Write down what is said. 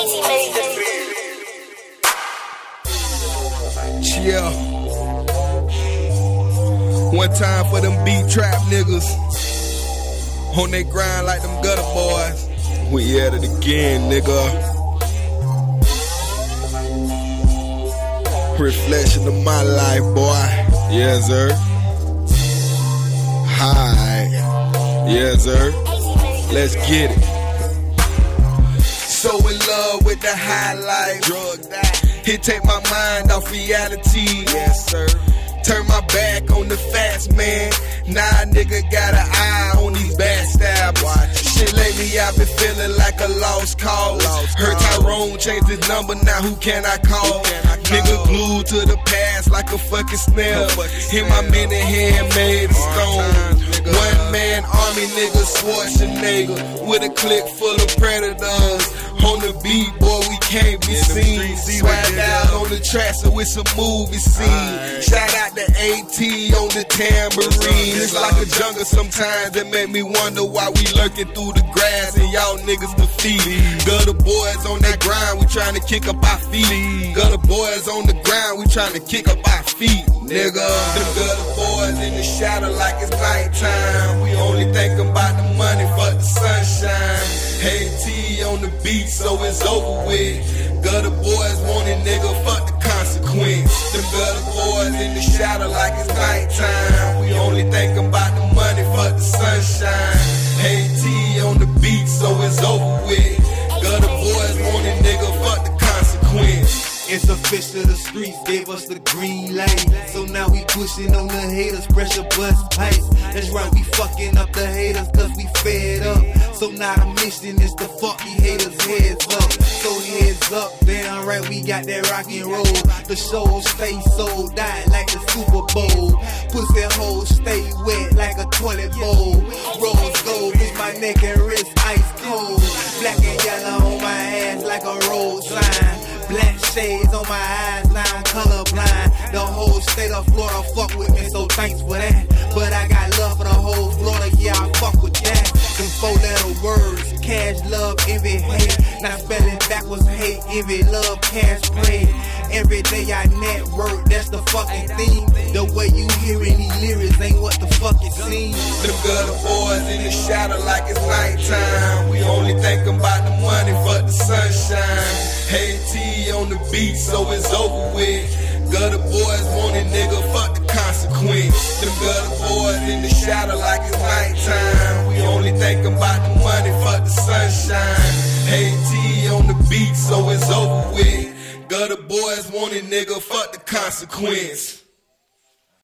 Yeah. One time for them beat trap niggas on they grind like them gutter boys. We at it again, nigga. Reflection of my life, boy. Yes, sir. Hi. Yes, sir. Let's get it. So in love with the high life. Drugged out. It take my mind off reality. Yes, sir. Turn my back on the fast man. Nah, nigga got an eye on these backstabbers. Shit lately I've been feeling like a lost cause. Heard Tyrone changed his number, now who can I call? Nigga glued to the past like a fucking snail. Hit my minute hand made of stone. One man army nigga Schwarzenegger with a clique full of predators. On the beat, boy, we can't be seen. Swag out on the track, so it's a movie scene. Shout out to AT on the tambourine. It's like a jungle sometimes that make me wonder why we lurking through the grass and y'all niggas defeated. Gutter boys on that grind, we trying to kick up our feet. Gutter boys on the grind, we trying to kick up our feet, nigga. Them gutter boys in the shadow like it's nighttime. We only thinking about the money, fuck the sunshine. AT on the beat, so it's over with. Gutter boys want it, nigga, fuck the consequence. Them gutter boys in the shadow like it's nighttime. We only thinking about the money, fuck the sunshine. AT on the beat, so it's over with. Gutter boys want it, nigga, fuck the consequence. It's official, the streets gave us the green light. So now we pushing on the haters, pressure bust pipes. That's right, we fucking up the haters cause we fed up. So now the mission is to fuck these haters heads up. So heads up, damn right, we got that rock and roll. The show stay sold out like the Super Bowl. Pussy holes stay wet like a toilet bowl. Rose gold is my neck and wrist ice cold. Black and yellow on my ass like a road sign. Black shades on my eyes, now I'm colorblind. The whole state of Florida fuck with me, so thanks for that. But I got love for the whole Florida, yeah, I fuck with that. Them 4-letter words, cash, love, envy, hate. Now spelling backwards, hate, envy, love, cash, play. Every day I network, that's the fucking theme. The way you hearing these lyrics ain't what the fuck it seems. Them gutter boys in the shadow like it's nighttime. We only thinking about the money, fuck the sunshine. AT on the beat, so it's over with. Gutter boys want it, nigga, fuck the consequence. Them gutter boys in the shadow like it's nighttime. We only thinking about the money, fuck the sunshine. AT on the beat, so it's over with. Gutter boys want it, nigga, fuck the consequence.